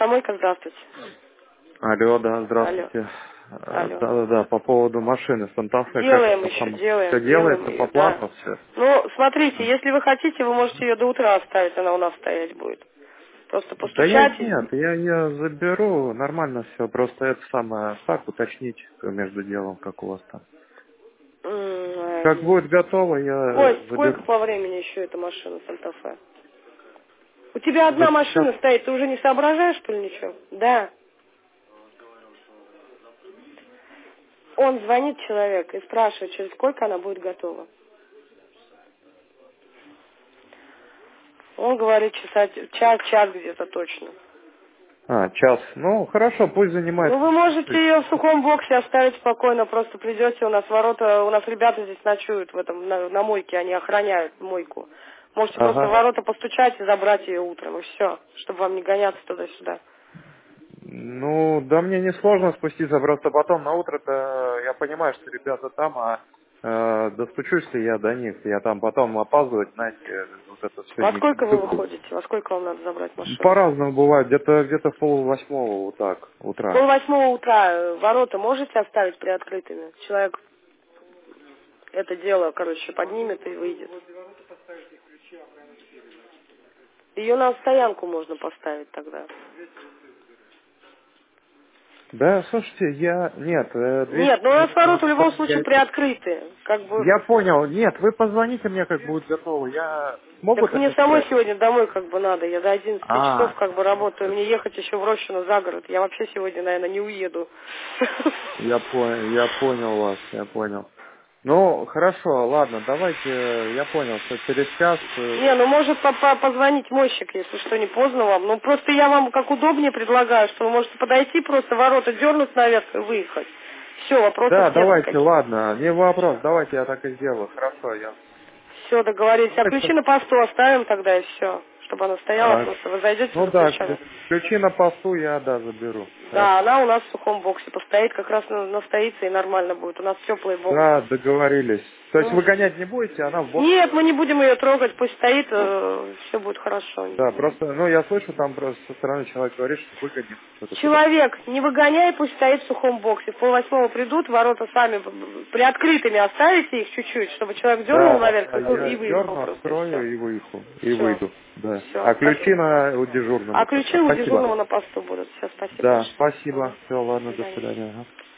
автомойка, здравствуйте. Алло, да, Алло. здравствуйте. Алло. Да, по поводу машины Санта-Фе, как Делаем это еще, там, все делаем делается ее, по да. плану все. Ну, смотрите, если вы хотите, вы можете ее до утра оставить, она у нас стоять будет. Просто Да я постучать. нет, я ее заберу, нормально все, просто это самое, так уточнить между делом, как у вас там. Как будет готово, я Ой, сколько заберу. по времени еще эта машина Санта-Фе? У тебя одна Вот сейчас, машина стоит, ты уже не соображаешь, что ли, ничего? Да. Он звонит человек и спрашивает, через сколько она будет готова. Он говорит, час где-то точно. час, ну хорошо, пусть занимает. Ну, вы можете ее в сухом боксе оставить спокойно, просто придете, у нас ворота, у нас ребята здесь ночуют в этом, на мойке, они охраняют мойку. Можете просто в Ага. ворота постучать и забрать ее утром, и все, чтобы вам не гоняться туда-сюда. Ну, да мне не сложно спуститься, просто потом на утро-то я понимаю, что ребята там, достучусь ли я до них, я там потом опаздывать, знаете, вот это все Во не сколько вы люблю. выходите? Во сколько вам надо забрать машину? По-разному бывает, где-то в 7:30 вот так, В утра. 7:30 утра ворота можете оставить приоткрытыми? Человек это дело, короче, поднимет и выйдет. Ее на стоянку можно поставить тогда. Да, слушайте, нет, Нет, ну у нас ворота в любом случае я, приоткрыты. Как бы. я понял, нет, вы позвоните мне, как будет готово, я смогу Так так мне самой оставить? сегодня домой как бы надо. Я до 11 часов как бы работаю. Мне ехать еще в Рощино за город. Я вообще сегодня, наверное, не уеду. Я понял вас, я понял. Ну, хорошо, ладно, давайте, я понял, что через час, Не, ну может позвонить мойщик, если что, не поздно вам. Ну просто я вам как удобнее предлагаю, что вы можете подойти, просто ворота дернуть наверх и выехать. Все, да, вопросов нет давайте, никаких. ладно, не вопрос, давайте я так и сделаю, хорошо, я... Все, договорились. А ключи Давайте, на посту оставим тогда и все. Чтобы она стояла, а, просто вы зайдете ну за да, ключами. ключи на посту я, да, заберу, Да, хорошо. она у нас в сухом боксе постоит, как раз настоится и нормально будет. У нас теплый бокс. Да, договорились. То есть Ну, выгонять не будете, она в боксе? нет, мы не будем ее трогать, пусть стоит, все будет хорошо. Да, просто, ну, я слышу, там просто со стороны человек говорит, что выгоним, что-то такое. Человек, не выгоняй, пусть стоит в сухом боксе. В 7:30 придут, ворота сами приоткрытыми оставите их чуть-чуть, чтобы человек дернул Да, наверх и я выехал дерну, просто, и все. открою и выйду, и Все, выйду, да. все, А ключи спасибо. у дежурного А ключи просто. у Спасибо. дежурного на посту будут. Все, спасибо Да, большое. спасибо. Ага. Все, До ладно, до свидания. свидания. Ага.